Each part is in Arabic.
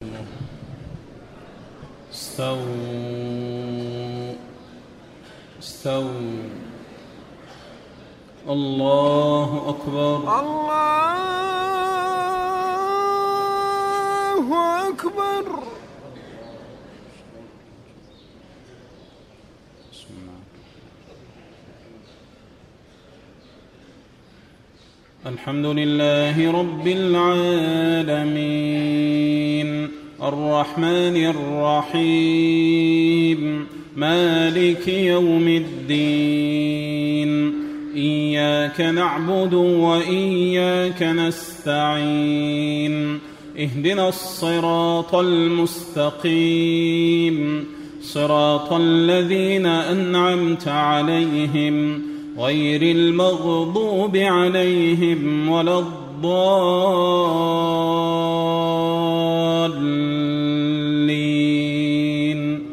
استووا. الله أكبر. الله أكبر. الحمد لله رب العالمين الرحمن الرحيم مالك يوم الدين إياك نعبد وإياك نستعين اهدنا الصراط المستقيم صراط الذين أنعمت عليهم غير المغضوب عليهم ولا الضالين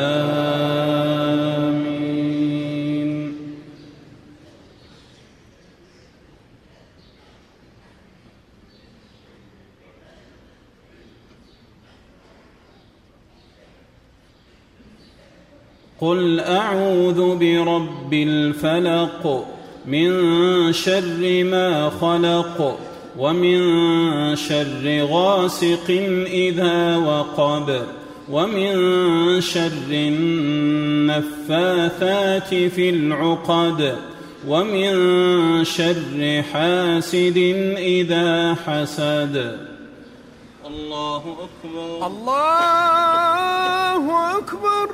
آمين. قل أعوذ برب الفلق من شر ما خلق ومن شر غاسق إذا وقب ومن شر النفاثات في العقد ومن شر حاسد إذا حسد. الله أكبر. الله أكبر.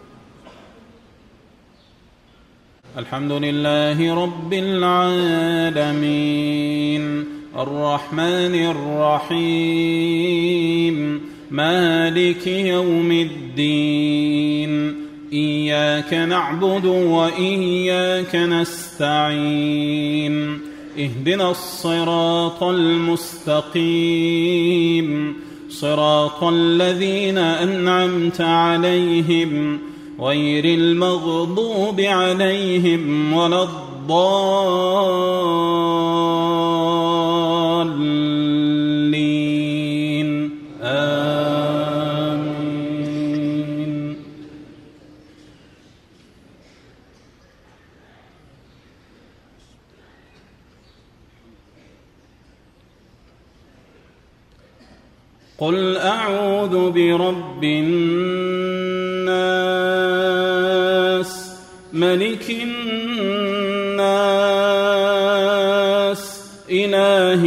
الحمد لله رب العالمين الرحمن الرحيم مالك يوم الدين إياك نعبد وإياك نستعين اهدنا الصراط المستقيم صراط الذين أنعمت عليهم غير المغضوب عليهم ولا الضالين آمين. قل أعوذ برب الناس ملك الناس إله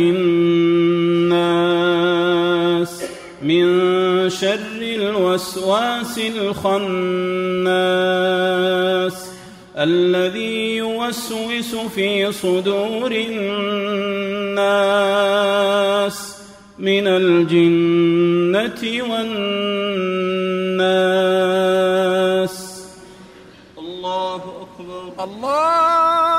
الناس من شر الوسواس الخناس الذي يوسوس في صدور الناس من الجنة والناس. الله أكبر. الله